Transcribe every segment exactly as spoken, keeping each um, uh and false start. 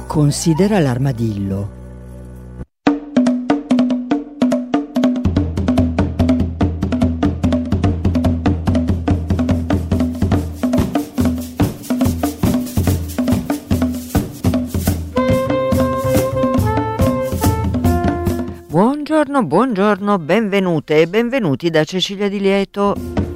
Considera l'armadillo. Buongiorno, buongiorno, benvenute e benvenuti da Cecilia Di Lieto.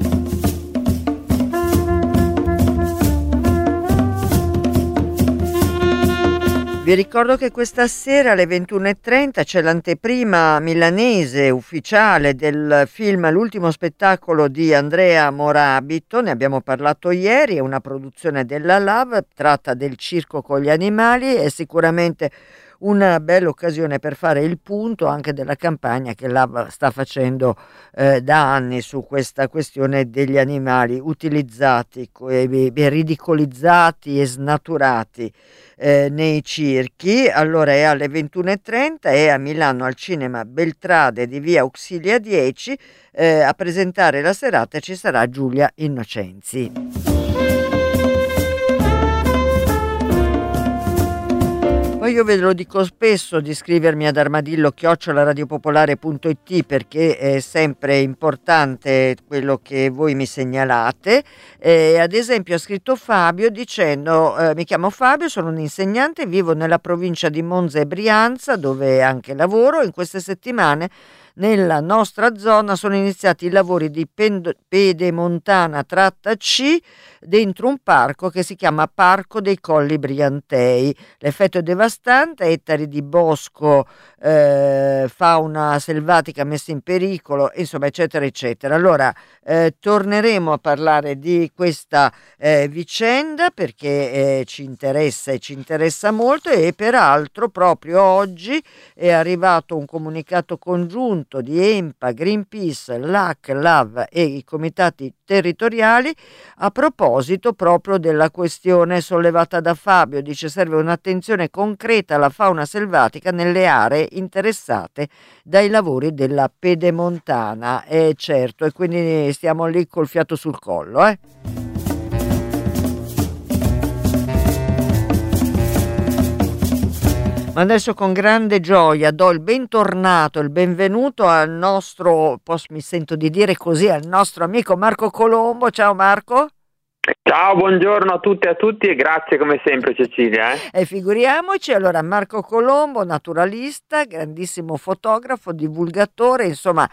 Vi ricordo che questa sera alle ventuno e trenta c'è l'anteprima milanese ufficiale del film L'ultimo spettacolo di Andrea Morabito, ne abbiamo parlato ieri, è una produzione della LAV, tratta del circo con gli animali, è sicuramente una bella occasione per fare il punto anche della campagna che LAV sta facendo eh, da anni su questa questione degli animali utilizzati, eh, ridicolizzati e snaturati eh, nei circhi. Allora è alle ventuno e trenta e a Milano al Cinema Beltrade di via Auxilia dieci eh, a presentare la serata ci sarà Giulia Innocenzi. Poi io ve lo dico spesso di scrivermi ad armadillo chiocciola radiopopolare punto it perché è sempre importante quello che voi mi segnalate. Eh, ad esempio ha scritto Fabio dicendo eh, mi chiamo Fabio, sono un insegnante, vivo nella provincia di Monza e Brianza dove anche lavoro. In queste settimane nella nostra zona sono iniziati i lavori di Pend- Pedemontana tratta C dentro un parco che si chiama Parco dei Colli Briantei. L'effetto è devastante, ettari di bosco, eh, fauna selvatica messa in pericolo, insomma eccetera eccetera. Allora eh, torneremo a parlare di questa eh, vicenda perché eh, ci interessa e ci interessa molto e peraltro proprio oggi è arrivato un comunicato congiunto di EMPA, Greenpeace, L A C, LAV e i comitati territoriali a proposito proprio della questione sollevata da Fabio. Dice serve un'attenzione concreta alla fauna selvatica nelle aree interessate dai lavori della Pedemontana, e certo, e quindi stiamo lì col fiato sul collo, eh. Ma adesso con grande gioia do il bentornato, il benvenuto al nostro, posso, mi sento di dire così, al nostro amico Marco Colombo. Ciao Marco. Ciao, buongiorno a tutte e a tutti e grazie come sempre Cecilia. Eh? E figuriamoci, allora Marco Colombo, naturalista, grandissimo fotografo, divulgatore, insomma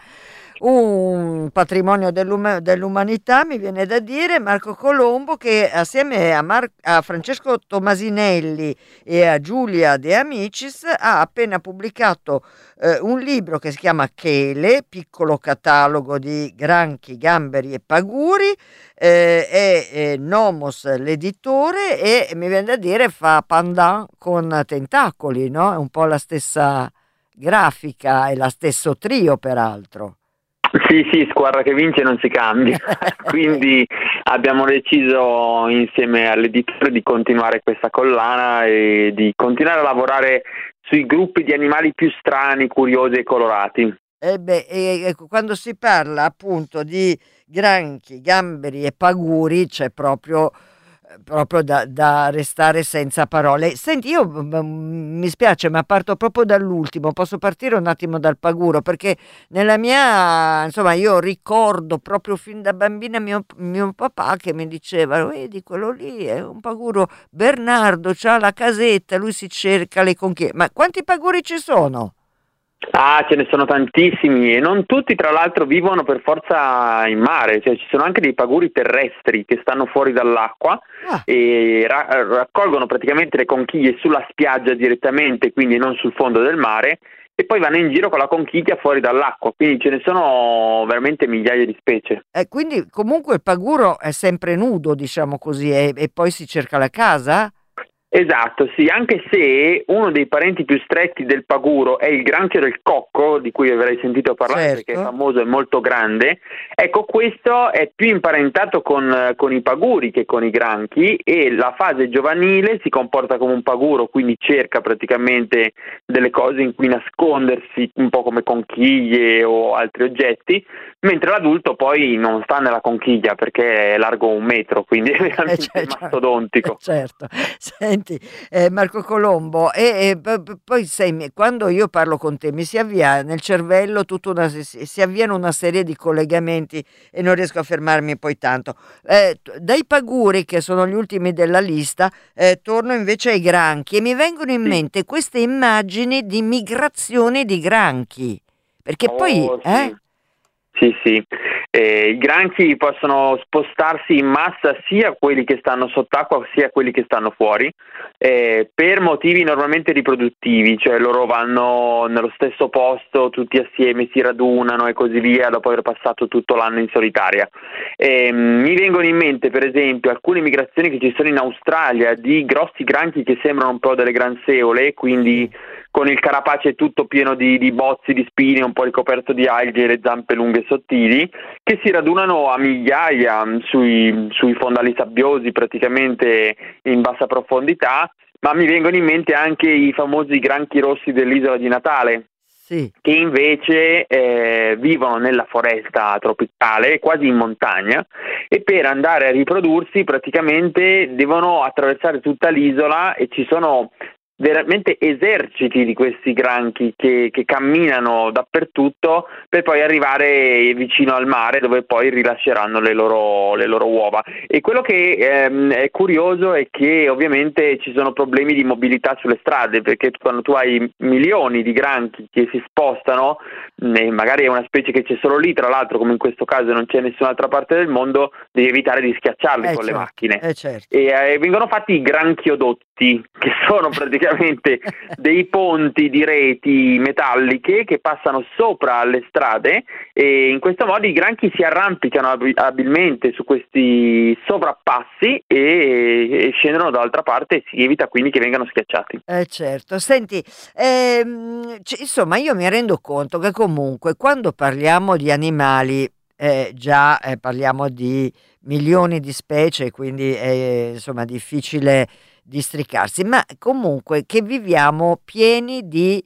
un patrimonio dell'um- dell'umanità, mi viene da dire. Marco Colombo che assieme a, Mar- a Francesco Tomasinelli e a Giulia De Amicis ha appena pubblicato eh, un libro che si chiama Chele, piccolo catalogo di granchi, gamberi e paguri, eh, è, è Nomos l'editore e mi viene da dire fa pandan con tentacoli, no? È un po' la stessa grafica e la stesso trio peraltro. Sì, sì, squadra che vince non si cambia, quindi abbiamo deciso insieme all'editore di continuare questa collana e di continuare a lavorare sui gruppi di animali più strani, curiosi e colorati. E beh, e, e, quando si parla appunto di granchi, gamberi e paguri c'è proprio... proprio da, da restare senza parole. Senti, io m- mi spiace ma parto proprio dall'ultimo, posso partire un attimo dal paguro perché nella mia, insomma, io ricordo proprio fin da bambina mio, mio papà che mi diceva vedi quello lì è un paguro, Bernardo c'ha la casetta, lui si cerca le conchiglie. Ma quanti paguri ci sono? Ah, ce ne sono tantissimi e non tutti tra l'altro vivono per forza in mare, cioè ci sono anche dei paguri terrestri che stanno fuori dall'acqua ah. e ra- raccolgono praticamente le conchiglie sulla spiaggia direttamente, quindi non sul fondo del mare, e poi vanno in giro con la conchiglia fuori dall'acqua, quindi ce ne sono veramente migliaia di specie. E quindi comunque il paguro è sempre nudo, diciamo così, e, e poi si cerca la casa? Esatto, sì, anche se uno dei parenti più stretti del paguro è il granchio del cocco, di cui avrei sentito parlare, certo, perché è famoso e molto grande. Ecco, questo è più imparentato con, con i paguri che con i granchi e la fase giovanile si comporta come un paguro, quindi cerca praticamente delle cose in cui nascondersi, un po' come conchiglie o altri oggetti, mentre l'adulto poi non sta nella conchiglia perché è largo un metro, quindi è veramente eh, cioè, mastodontico. Certo. Senti, Senti, eh, Marco Colombo, e, e p- poi sai, quando io parlo con te mi si avvia nel cervello tutta una, si, si avviano una serie di collegamenti e non riesco a fermarmi poi tanto. Eh, dai paguri, che sono gli ultimi della lista, eh, torno invece ai granchi e mi vengono in Sì. mente queste immagini di migrazione di granchi, perché Oh, poi... Eh? sì. Sì, sì, eh, i granchi possono spostarsi in massa sia quelli che stanno sott'acqua sia quelli che stanno fuori, eh, per motivi normalmente riproduttivi, cioè loro vanno nello stesso posto tutti assieme, si radunano e così via dopo aver passato tutto l'anno in solitaria. Eh, mi vengono in mente per esempio alcune migrazioni che ci sono in Australia di grossi granchi che sembrano un po' delle granseole, quindi con il carapace tutto pieno di, di bozzi, di spine, un po' ricoperto di alghe e le zampe lunghe e sottili, che si radunano a migliaia sui, sui fondali sabbiosi, praticamente in bassa profondità, ma mi vengono in mente anche i famosi granchi rossi dell'isola di Natale, Sì. che invece eh, vivono nella foresta tropicale, quasi in montagna, e per andare a riprodursi praticamente devono attraversare tutta l'isola e ci sono veramente eserciti di questi granchi che, che camminano dappertutto per poi arrivare vicino al mare dove poi rilasceranno le loro, le loro uova. E quello che ehm, è curioso è che ovviamente ci sono problemi di mobilità sulle strade, perché quando tu hai milioni di granchi che si spostano, e magari è una specie che c'è solo lì, tra l'altro come in questo caso non c'è in nessun'altra parte del mondo, devi evitare di schiacciarli Eh con certo, le macchine. eh certo. E eh, vengono fatti i granchiodotti, che sono praticamente dei ponti di reti metalliche che passano sopra le strade, e in questo modo i granchi si arrampicano ab- abilmente su questi sovrappassi e, e scendono dall'altra parte, e si evita quindi che vengano schiacciati. Eh certo, senti, ehm, c- insomma io mi rendo conto che comunque quando parliamo di animali, eh, già eh, parliamo di milioni di specie, quindi è insomma difficile districarsi, ma comunque che viviamo pieni di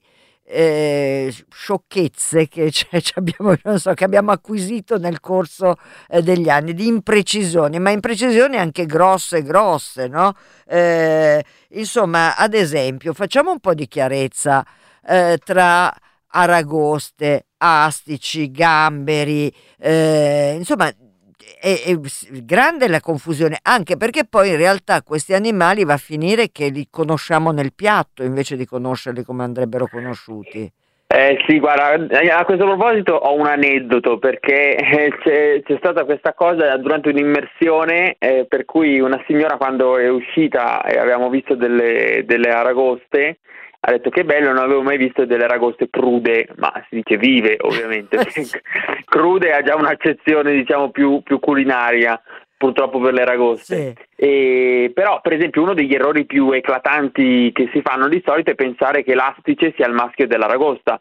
eh, sciocchezze che, cioè, ci abbiamo, non so, che abbiamo acquisito nel corso eh, degli anni, di imprecisioni, ma imprecisioni anche grosse, grosse, no? Eh, insomma, ad esempio, facciamo un po' di chiarezza eh, tra aragoste, astici, gamberi, eh, insomma, è, è s- grande la confusione, anche perché poi in realtà questi animali va a finire che li conosciamo nel piatto invece di conoscerli come andrebbero conosciuti. Eh sì, guarda, eh, a questo proposito ho un aneddoto, perché eh, c'è, c'è stata questa cosa durante un'immersione, eh, per cui una signora, quando è uscita e avevamo visto delle, delle aragoste, ha detto che bello, non avevo mai visto delle aragoste crude, ma si dice vive ovviamente, crude ha già un'accezione diciamo più, più culinaria, purtroppo per le aragoste. Sì. E, però per esempio uno degli errori più eclatanti che si fanno di solito è pensare che l'astice sia il maschio dell'aragosta.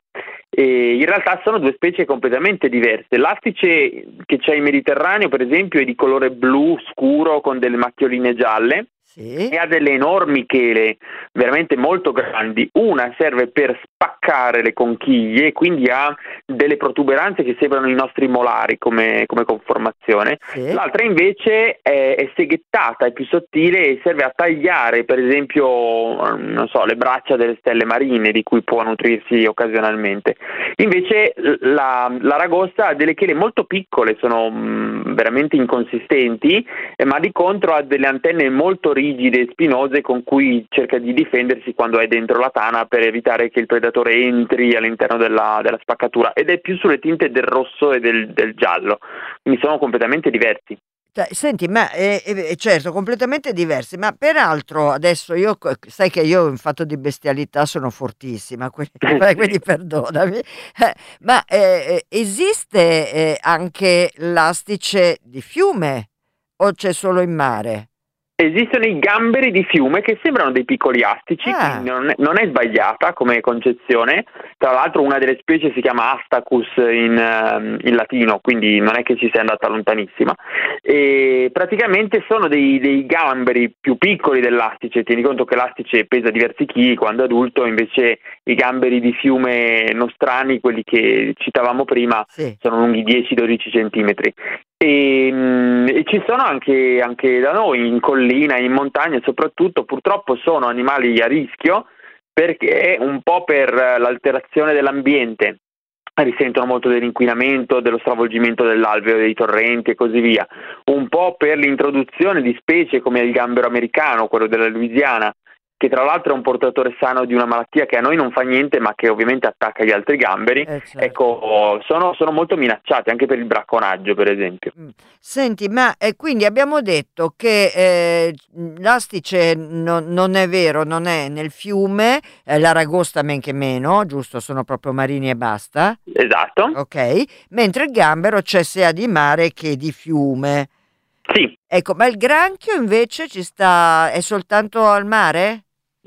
E in realtà sono due specie completamente diverse. L'astice che c'è in Mediterraneo per esempio è di colore blu scuro con delle macchioline gialle Sì. e ha delle enormi chele veramente molto grandi. Una serve per spaccare le conchiglie, quindi ha delle protuberanze che sembrano i nostri molari come, come conformazione. Sì. L'altra invece è, è seghettata, è più sottile e serve a tagliare per esempio non so, le braccia delle stelle marine di cui può nutrirsi occasionalmente. Invece la, l'aragosta ha delle chele molto piccole, sono mh, veramente inconsistenti, eh, ma di contro ha delle antenne molto rigide e spinose con cui cerca di difendersi quando è dentro la tana per evitare che il predatore entri all'interno della, della spaccatura, ed è più sulle tinte del rosso e del, del giallo, quindi sono completamente diversi. Dai, senti, ma eh, eh, certo, completamente diversi, ma peraltro adesso io, co- sai che io in fatto di bestialità sono fortissima, quindi, quindi perdonami, eh, ma eh, eh, esiste eh, anche l'astice di fiume o c'è solo in mare? Esistono i gamberi di fiume che sembrano dei piccoli astici, Ah. quindi non è, non è sbagliata come concezione. Tra l'altro una delle specie si chiama Astacus in, ehm, in latino, quindi non è che ci sia andata lontanissima. E praticamente sono dei, dei gamberi più piccoli dell'astice. Tieni conto che l'astice pesa diversi chili quando è adulto, invece i gamberi di fiume nostrani, quelli che citavamo prima, Sì. sono lunghi dieci dodici centimetri. E, mh, e ci sono anche, anche da noi, in collina, in montagna soprattutto, purtroppo sono animali a rischio, perché un po' per l'alterazione dell'ambiente risentono molto dell'inquinamento, dello stravolgimento dell'alveo, dei torrenti e così via, un po' per l'introduzione di specie come il gambero americano, quello della Louisiana, che tra l'altro è un portatore sano di una malattia che a noi non fa niente ma che ovviamente attacca gli altri gamberi. Eh, certo. Ecco, sono, sono molto minacciati anche per il bracconaggio, per esempio. Senti, ma eh, quindi abbiamo detto che eh, l'astice no, non è vero, non è nel fiume, eh, l'aragosta men che meno, giusto? Sono proprio marini e basta. Esatto. Ok, mentre il gambero c'è sia di mare che di fiume. Sì. Ecco, ma il granchio invece ci sta, è soltanto al mare?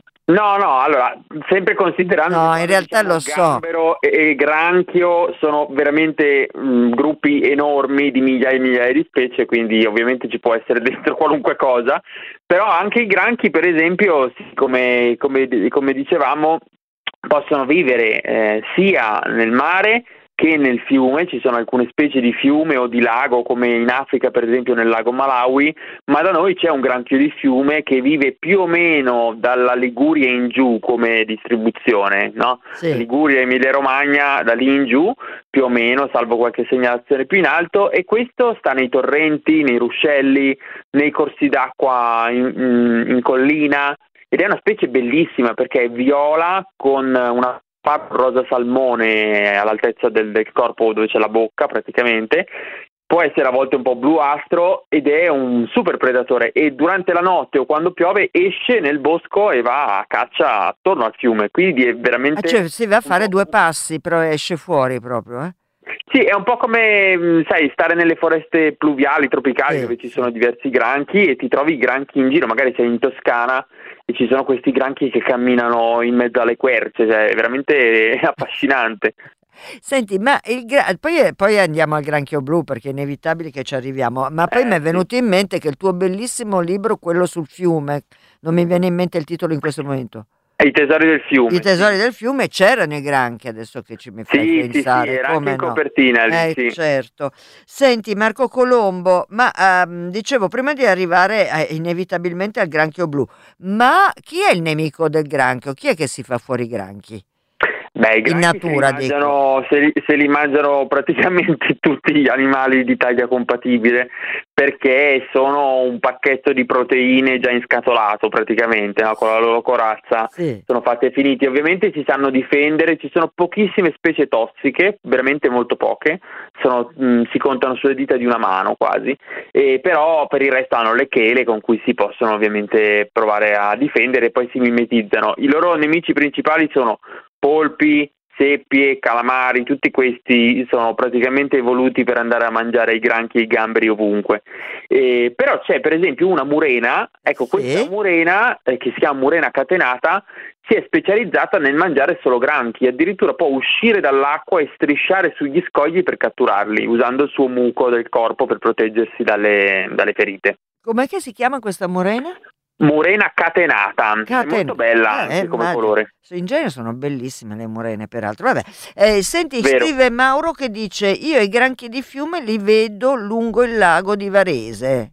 No, no, allora, sempre considerando No, che in realtà diciamo, lo so. gambero e, e granchio sono veramente mh, gruppi enormi di migliaia e migliaia di specie, quindi ovviamente ci può essere dentro qualunque cosa, però anche i granchi, per esempio, sì, come, come, come dicevamo, possono vivere eh, sia nel mare che nel fiume. Ci sono alcune specie di fiume o di lago, come in Africa per esempio nel lago Malawi, ma da noi c'è un granchio di fiume che vive più o meno dalla Liguria in giù come distribuzione, no? Sì. Liguria, Emilia Romagna, da lì in giù più o meno, salvo qualche segnalazione più in alto, e questo sta nei torrenti, nei ruscelli, nei corsi d'acqua in, in, in collina, ed è una specie bellissima perché è viola con una rosa salmone all'altezza del, del corpo dove c'è la bocca praticamente, può essere a volte un po' bluastro ed è un super predatore, e durante la notte o quando piove esce nel bosco e va a caccia attorno al fiume, quindi è veramente... Ah, cioè si va a fare due passi, però esce fuori proprio, eh? Sì, è un po' come, sai, stare nelle foreste pluviali, tropicali, sì, dove ci sì. sono diversi granchi e ti trovi i granchi in giro, magari sei in Toscana e ci sono questi granchi che camminano in mezzo alle querce, cioè è veramente affascinante. Senti, ma il gra- poi, poi andiamo al granchio blu perché è inevitabile che ci arriviamo, ma poi Eh, mi è venuto sì. in mente che il tuo bellissimo libro, quello sul fiume, non mi viene in mente il titolo in questo momento. I tesori del fiume. I tesori sì. del fiume, c'erano i granchi, adesso che ci mi fai Sì, sì, pensare, sì, era come anche in no? copertina lì, Eh, sì. certo. Senti Marco Colombo, ma ehm, dicevo prima di arrivare eh, inevitabilmente al granchio blu, ma chi è il nemico del granchio? Chi è che si fa fuori i granchi? Beh, i In granchi se li natura, dico. mangiano, se li, se li mangiano praticamente tutti gli animali di taglia compatibile, perché sono un pacchetto di proteine già inscatolato praticamente, no? Con la loro corazza. Sì. Sono fatti e finiti. Ovviamente si sanno difendere, ci sono pochissime specie tossiche, veramente molto poche, sono, mh, si contano sulle dita di una mano quasi, e però per il resto hanno le chele con cui si possono ovviamente provare a difendere e poi si mimetizzano. I loro nemici principali sono polpi, seppie, calamari, tutti questi sono praticamente evoluti per andare a mangiare i granchi e i gamberi ovunque. Eh, però c'è per esempio una murena, ecco Sì. questa murena, eh, che si chiama murena catenata, si è specializzata nel mangiare solo granchi, addirittura può uscire dall'acqua e strisciare sugli scogli per catturarli, usando il suo muco del corpo per proteggersi dalle, dalle ferite. Com'è che si chiama questa morena? Murena catenata, Caten- è molto bella eh, anche eh, come immagino. colore. In genere sono bellissime le morene, peraltro. Vabbè. Eh, senti, Vero. scrive Mauro che dice: io i granchi di fiume li vedo lungo il lago di Varese.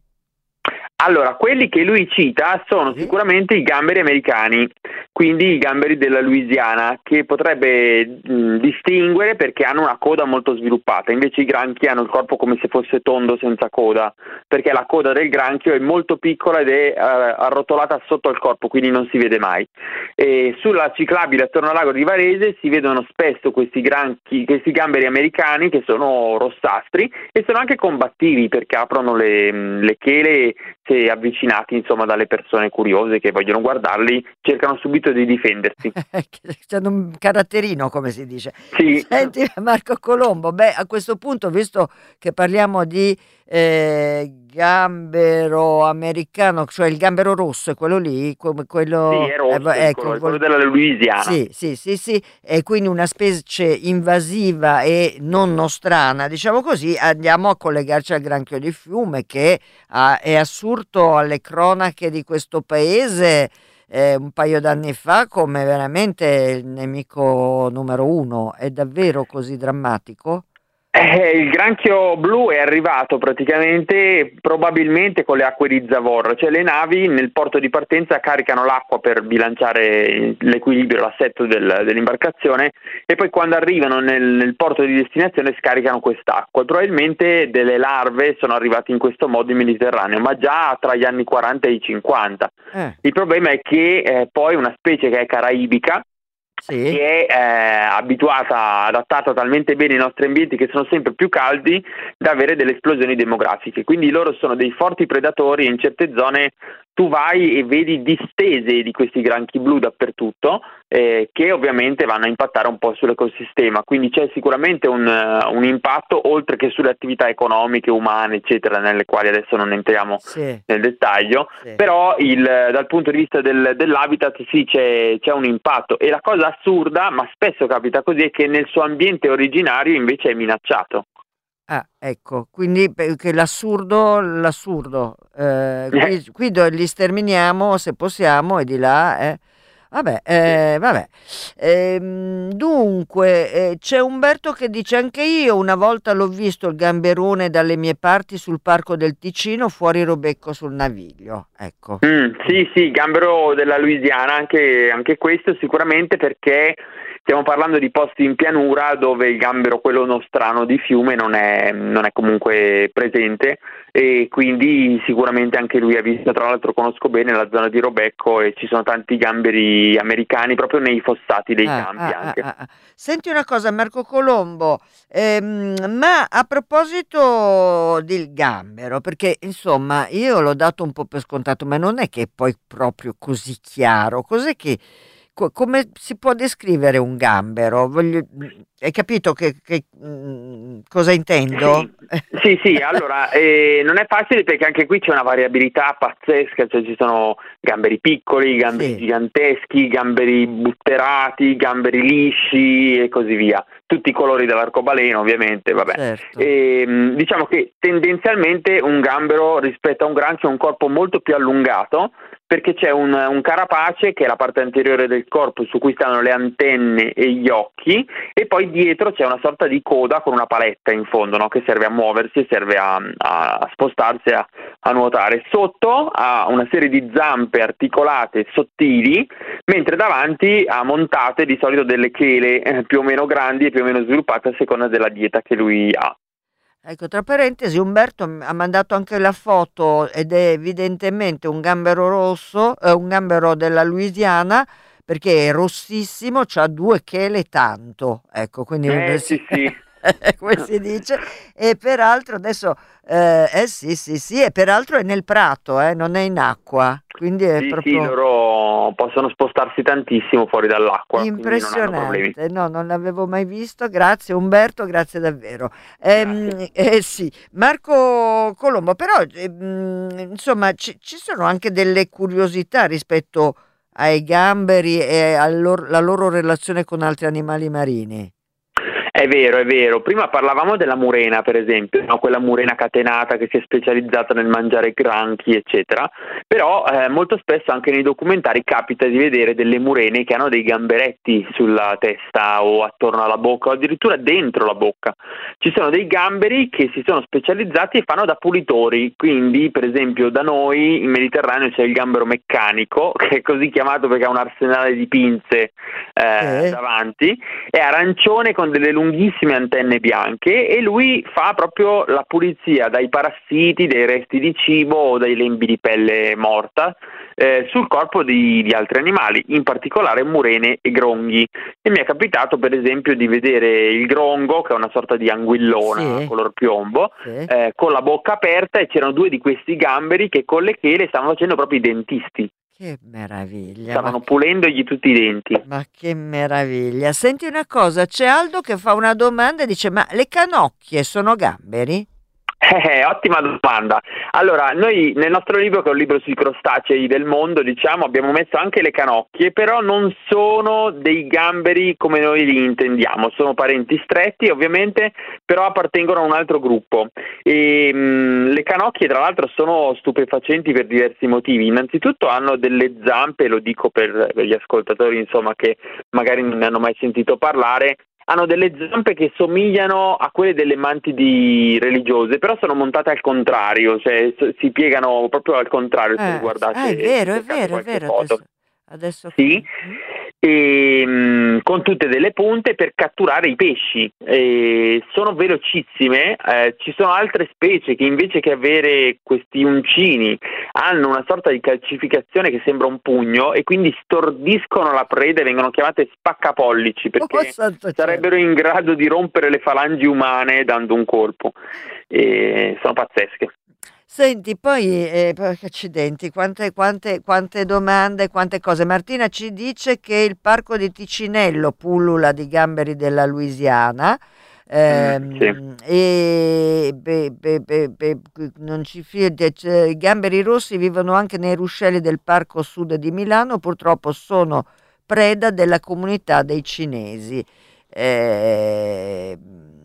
Allora, quelli che lui cita sono Sì. sicuramente i gamberi americani, quindi i gamberi della Louisiana, che potrebbe mh, distinguere perché hanno una coda molto sviluppata, invece i granchi hanno il corpo come se fosse tondo senza coda, perché la coda del granchio è molto piccola ed è eh, arrotolata sotto al corpo, quindi non si vede mai. E sulla ciclabile attorno al lago di Varese si vedono spesso questi granchi, questi gamberi americani che sono rossastri e sono anche combattivi perché aprono le, le chele se avvicinati insomma dalle persone curiose che vogliono guardarli, cercano subito di difendersi. C'è un caratterino, come si dice. Sì. Senti Marco Colombo, beh, a questo punto, visto che parliamo di eh, gambero americano, cioè il gambero rosso è quello lì, come quello, Sì, è rosso, eh, il ecco, colore, vol- quello della Louisiana. Sì, sì, sì, sì, e quindi una specie invasiva e non nostrana, diciamo così. Andiamo a collegarci al granchio di fiume che ah, è assurto alle cronache di questo paese eh, un paio d'anni fa come veramente il nemico numero uno. È davvero così drammatico? Eh, il granchio blu è arrivato praticamente probabilmente con le acque di zavorra, cioè le navi nel porto di partenza caricano l'acqua per bilanciare l'equilibrio, l'assetto del, dell'imbarcazione e poi quando arrivano nel, nel porto di destinazione scaricano quest'acqua e probabilmente delle larve sono arrivate in questo modo in Mediterraneo, ma già tra gli anni quaranta e i cinquanta. Eh. Il problema è che eh, poi una specie che è caraibica, Sì. che è eh, abituata, adattata talmente bene ai nostri ambienti che sono sempre più caldi da avere delle esplosioni demografiche, quindi loro sono dei forti predatori e in certe zone tu vai e vedi distese di questi granchi blu dappertutto eh, che ovviamente vanno a impattare un po' sull'ecosistema, quindi c'è sicuramente un, uh, un impatto oltre che sulle attività economiche, umane eccetera, nelle quali adesso non entriamo sì. nel dettaglio, sì. però il, dal punto di vista del, dell'habitat sì c'è, c'è un impatto e la cosa assurda, ma spesso capita così, è che nel suo ambiente originario invece è minacciato. Ah, ecco, quindi che l'assurdo, l'assurdo, eh, qui, qui do- li sterminiamo se possiamo e di là, eh. Vabbè, eh, vabbè. Ehm, dunque, eh, c'è Umberto che dice anche io una volta l'ho visto il gamberone dalle mie parti sul Parco del Ticino, fuori Robecco sul Naviglio, ecco. Mm, sì, sì, gambero della Louisiana, anche, anche questo sicuramente perché stiamo parlando di posti in pianura dove il gambero, quello nostrano di fiume, non è, non è comunque presente e quindi sicuramente anche lui ha visto, tra l'altro conosco bene la zona di Robecco e ci sono tanti gamberi americani proprio nei fossati dei Ah, campi ah, anche. ah, ah. Senti una cosa, Marco Colombo, ehm, ma a proposito del gambero, perché insomma io l'ho dato un po' per scontato, ma non è che è poi proprio così chiaro. Cos'è che, co- come si può descrivere un gambero? Voglio- hai capito che, che, mm, cosa intendo? Sì, sì, sì, allora eh, non è facile perché anche qui c'è una variabilità pazzesca, cioè ci sono gamberi piccoli, gamberi Sì. giganteschi, gamberi butterati, gamberi lisci e così via, tutti i colori dell'arcobaleno ovviamente, vabbè. Certo. E, diciamo che tendenzialmente un gambero rispetto a un granchio ha un corpo molto più allungato perché c'è un, un carapace che è la parte anteriore del corpo su cui stanno le antenne e gli occhi e poi dietro c'è una sorta di coda con una paletta in fondo, no? Che serve a muoversi e serve a, a spostarsi, a, a nuotare. Sotto ha una serie di zampe articolate sottili, mentre davanti ha montate di solito delle chele eh, più o meno grandi e più o meno sviluppate a seconda della dieta che lui ha. Ecco, tra parentesi, Umberto m- ha mandato anche la foto ed è evidentemente un gambero rosso, eh, un gambero della Louisiana, perché è rossissimo, c'ha due chele tanto, ecco, quindi Eh sì sì. come si dice, e peraltro adesso, eh, eh sì sì sì, e peraltro è nel prato, eh, non è in acqua, quindi è Sì, sì, proprio loro possono spostarsi tantissimo fuori dall'acqua, quindi non hanno problemi. impressionante. No, non l'avevo mai visto, grazie Umberto, grazie davvero. Ehm, Grazie. eh, sì, Marco Colombo, però ehm, insomma ci, ci sono anche delle curiosità rispetto ai gamberi e alla loro relazione con altri animali marini. È vero, è vero. Prima parlavamo della murena, per esempio, no? Quella murena catenata che si è specializzata nel mangiare granchi, eccetera. Però eh, molto spesso anche nei documentari capita di vedere delle murene che hanno dei gamberetti sulla testa o attorno alla bocca o addirittura dentro la bocca. Ci sono dei gamberi che si sono specializzati e fanno da pulitori. Quindi, per esempio, da noi in Mediterraneo c'è il gambero meccanico, che è così chiamato perché ha un arsenale di pinze eh, Eh? davanti. È arancione con delle lunghissime antenne bianche e lui fa proprio la pulizia dai parassiti, dai resti di cibo o dai lembi di pelle morta eh, sul corpo di, di altri animali, in particolare murene e gronghi. E mi è capitato per esempio di vedere il grongo, che è una sorta di anguillona Sì. color piombo, Sì. eh, con la bocca aperta e c'erano due di questi gamberi che con le chele stavano facendo proprio i dentisti. Che meraviglia, Stavano ma, pulendogli tutti i denti. ma che meraviglia. Senti una cosa, c'è Aldo che fa una domanda e dice, ma le canocchie sono gamberi? Eh, ottima domanda. Allora, noi nel nostro libro, che è un libro sui crostacei del mondo, diciamo, abbiamo messo anche le canocchie, però non sono dei gamberi come noi li intendiamo, sono parenti stretti ovviamente, però appartengono a un altro gruppo. E, mh, le canocchie tra l'altro sono stupefacenti per diversi motivi. Innanzitutto hanno delle zampe, lo dico per, per gli ascoltatori insomma che magari non ne hanno mai sentito parlare, hanno delle zampe che somigliano a quelle delle mantidi religiose, però sono montate al contrario, cioè si piegano proprio al contrario, se Eh, guardate, ah, è vero, è cercate vero, è qualche vero. foto. Adesso, adesso Sì, mm? e, mh, con tutte delle punte per catturare i pesci. E sono velocissime, eh, ci sono altre specie che invece che avere questi uncini hanno una sorta di calcificazione che sembra un pugno e quindi stordiscono la preda e vengono chiamate spaccapollici perché Oh, santo sarebbero cielo. in grado di rompere le falangi umane dando un colpo. E sono pazzesche. Senti, poi, eh, poi, accidenti, quante, quante, quante domande, quante cose. Martina ci dice che il parco di Ticinello pullula di gamberi della Louisiana. Mm, sì. ehm, e beh, beh, beh, beh, non ci fide, cioè, i gamberi rossi vivono anche nei ruscelli del parco sud di Milano, purtroppo sono preda della comunità dei cinesi. Eh,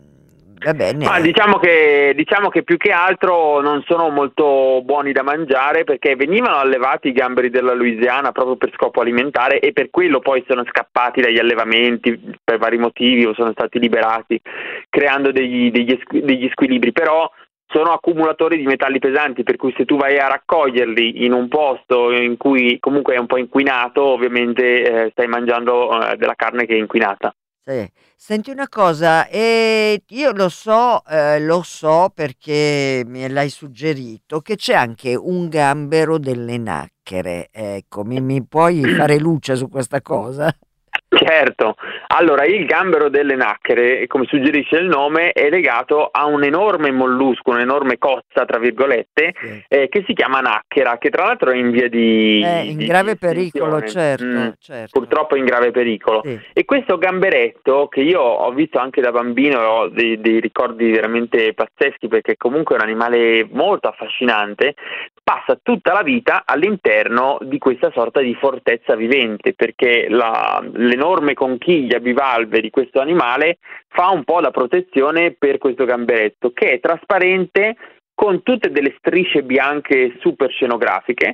va Ma bene. diciamo che, diciamo che più che altro non sono molto buoni da mangiare perché venivano allevati i gamberi della Louisiana proprio per scopo alimentare e per quello poi sono scappati dagli allevamenti per vari motivi o sono stati liberati creando degli, degli, degli squilibri, però sono accumulatori di metalli pesanti, per cui se tu vai a raccoglierli in un posto in cui comunque è un po' inquinato, ovviamente eh, stai mangiando eh, della carne che è inquinata. Sì. Senti una cosa, eh, io lo so, eh, lo so perché me l'hai suggerito, che c'è anche un gambero delle nacchere. Ecco, mi, mi puoi fare luce su questa cosa? Certo, allora il gambero delle nacchere, come suggerisce il nome, è legato a un enorme mollusco, un'enorme cozza, tra virgolette, Sì. eh, che si chiama nacchera, che tra l'altro è in via È di, in di- di grave pericolo, estinzione. Mm, certo, certo. purtroppo è in grave pericolo. Sì. E questo gamberetto, che io ho visto anche da bambino, ho dei, dei ricordi veramente pazzeschi, perché comunque è un animale molto affascinante, passa tutta la vita all'interno di questa sorta di fortezza vivente, perché la, l'enorme conchiglia bivalve di questo animale fa un po' da protezione per questo gamberetto, che è trasparente con tutte delle strisce bianche super scenografiche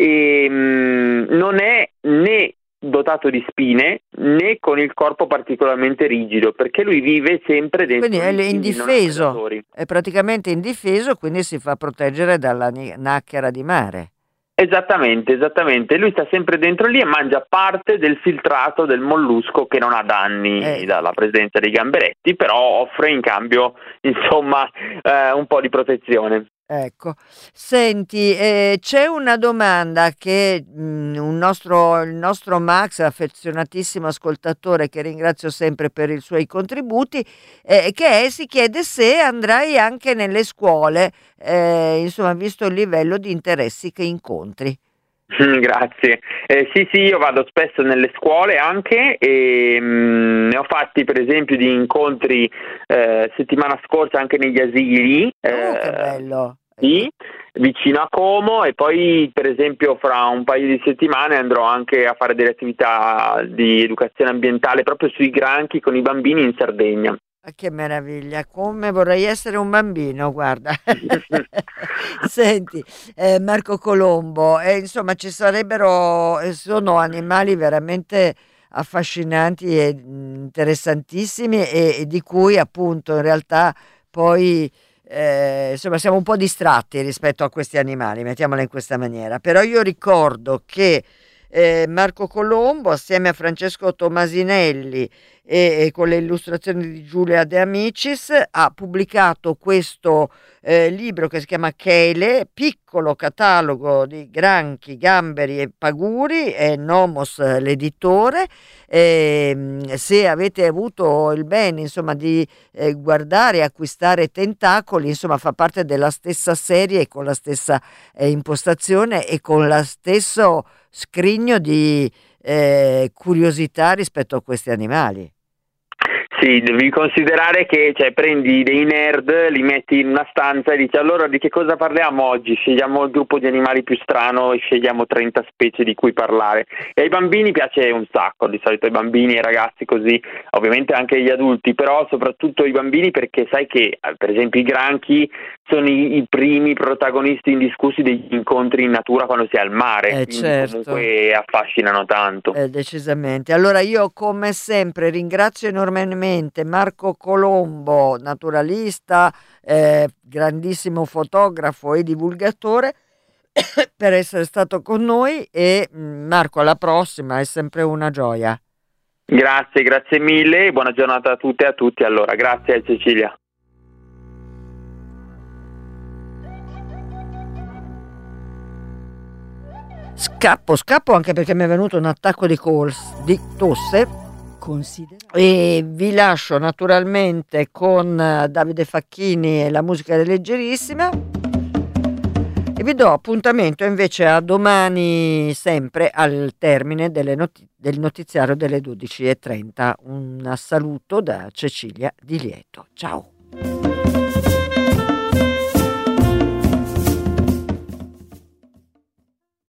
e mh, non è né dotato di spine né con il corpo particolarmente rigido, perché lui vive sempre Quindi dentro è lichidi non indifeso, predatori. è praticamente indifeso, quindi si fa proteggere dalla ni- nacchera di mare. Esattamente, esattamente. Lui sta sempre dentro lì e mangia parte del filtrato del mollusco che non ha danni Eh, dalla presenza dei gamberetti, però offre in cambio, insomma, eh, un po' di protezione. Ecco, senti, eh, c'è una domanda che mm, un nostro, il nostro Max, affezionatissimo ascoltatore, che ringrazio sempre per i suoi contributi, eh, che è- si chiede se andrai anche nelle scuole, eh, insomma, visto il livello di interessi che incontri. Grazie. Eh, sì, sì, io vado spesso nelle scuole anche e mh, ne ho fatti per esempio di incontri eh, settimana scorsa anche negli asili. Oh, che eh, bello! Sì, vicino a Como e poi per esempio fra un paio di settimane andrò anche a fare delle attività di educazione ambientale proprio sui granchi con i bambini in Sardegna. Ah, che meraviglia, come vorrei essere un bambino, guarda. Senti, eh, Marco Colombo, eh, insomma, ci sarebbero, eh, sono animali veramente affascinanti e mm, interessantissimi e, e di cui appunto in realtà poi eh, insomma siamo un po' distratti rispetto a questi animali, mettiamola in questa maniera. Però io ricordo che eh, Marco Colombo assieme a Francesco Tomasinelli e, e con le illustrazioni di Giulia De Amicis ha pubblicato questo eh, libro che si chiama Chele, piccolo catalogo di granchi, gamberi e paguri, è Nomos eh, l'editore. E, se avete avuto il bene insomma di eh, guardare e acquistare Tentacoli, insomma fa parte della stessa serie con la stessa eh, impostazione e con lo stesso scrigno di eh, curiosità rispetto a questi animali. Sì, devi considerare che cioè, prendi dei nerd, li metti in una stanza e dici allora di che cosa parliamo oggi? Scegliamo il gruppo di animali più strano e scegliamo trenta specie di cui parlare. E ai bambini piace un sacco, di solito ai bambini e ai ragazzi così, ovviamente anche agli adulti, però soprattutto ai bambini perché sai che per esempio i granchi sono i, i primi protagonisti indiscussi degli incontri in natura quando si è al mare, eh, quindi certo. comunque affascinano tanto. Eh, decisamente. Allora io come sempre ringrazio enormemente Marco Colombo, naturalista, eh, grandissimo fotografo e divulgatore, per essere stato con noi e Marco, alla prossima, è sempre una gioia. Grazie, grazie mille, buona giornata a tutte e a tutti. Allora, grazie Cecilia. Scappo, scappo anche perché mi è venuto un attacco di, cors, di tosse. Considera. E vi lascio naturalmente con Davide Facchini e la musica è leggerissima. E vi do appuntamento invece a domani, sempre al termine delle not- del notiziario delle dodici e trenta. Un saluto da Cecilia Di Lieto. Ciao.